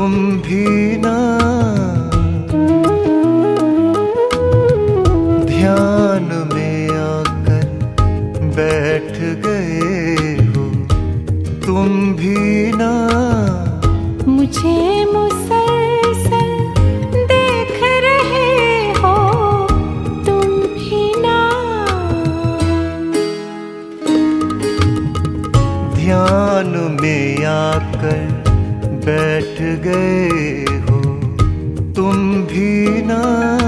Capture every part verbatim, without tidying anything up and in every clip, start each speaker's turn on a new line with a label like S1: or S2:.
S1: तुम भी ना ध्यान में आकर बैठ गए हो। तुम भी ना
S2: मुझे मुसलसल देख रहे हो। तुम भी ना
S1: ध्यान में आकर बैठ गए हो। तुम भी ना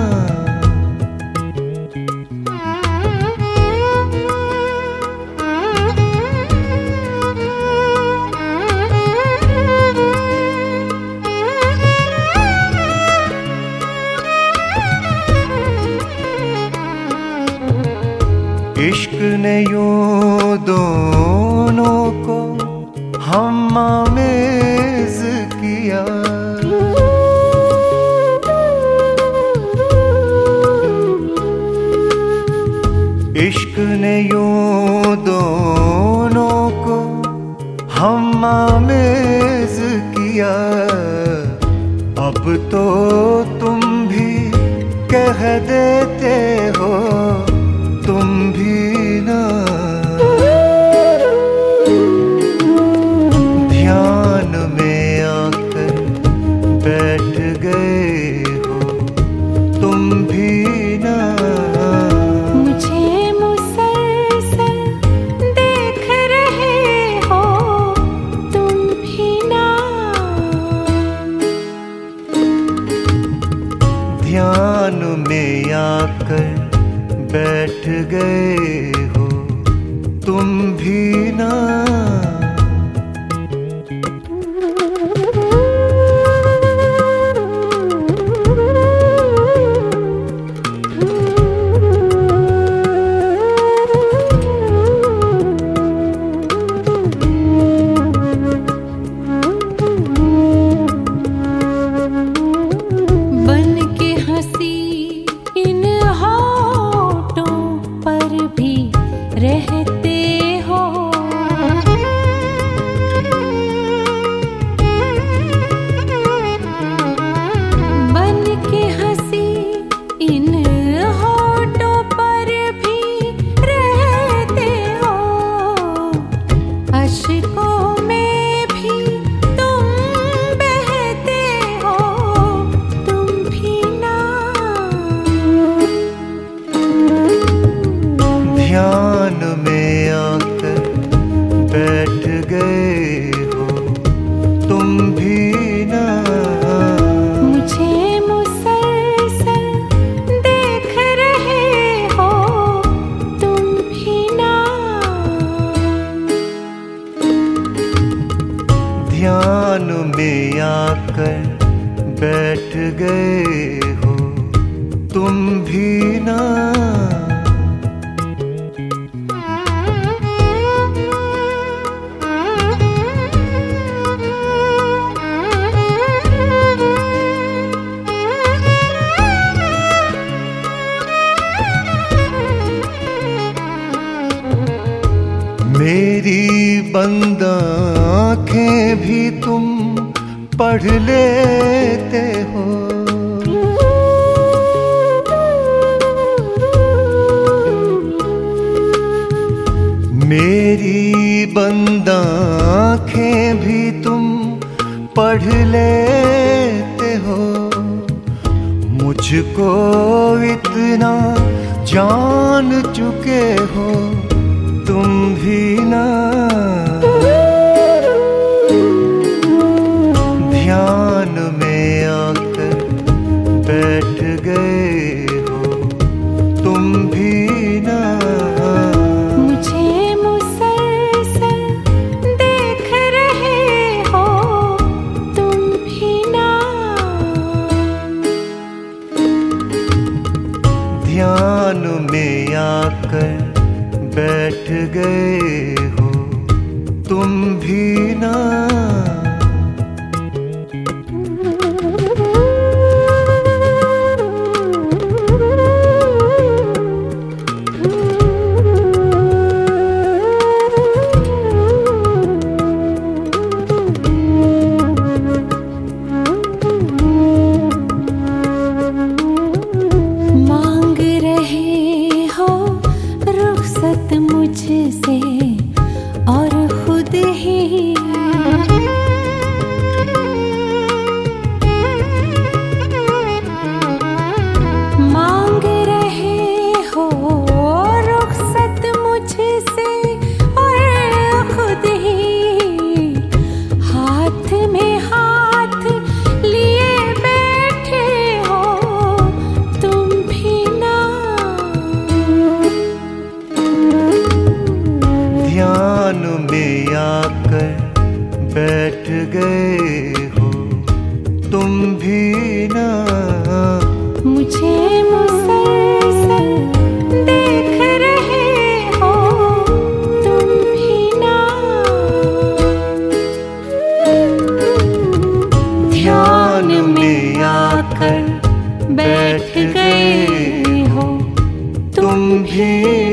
S1: इश्क ने यूं दोनों को हम आमेज़ किया। इश्क ने यूं दोनों को हम आमेज़ किया। अब तो तुम भी कह देते हो तुम भी ना ध्यान में आकर बैठ गए हो। तुम भी ना
S2: मुझे मुसलसल देख रहे हो। तुम भी ना
S1: ध्यान में आकर बैठ गए हो। तुम भी ना
S2: बन के हंसी इन होठों पर भी रहते हो। बन के हंसी इन होठों पर भी रहते हो। अश्कों में भी तुम बहते हो। तुम भी ना
S1: ध्यान में आकर बैठ गए हो। तुम भी ना
S2: मुझे मुसलसल देख रहे हो। तुम भी ना
S1: ध्यान में आकर बैठ गए हो। तुम भी ना मेरी बंद आँखें भी तुम पढ़ लेते हो। मेरी बंद आँखें भी तुम पढ़ लेते हो। मुझको इतना जान चुके हो तुम भी ना ध्यान में आकर बैठ गए हो। तुम भी ना
S2: मुझे मुसलसल देख रहे हो। तुम भी ना
S1: ध्यान में आकर बैठ गए हो। आकर बैठ गए हो तुम भी ना।
S2: मुझे मुसलसल देख रहे हो तुम भी ना।
S1: ध्यान में आकर बैठ गए हो तुम भी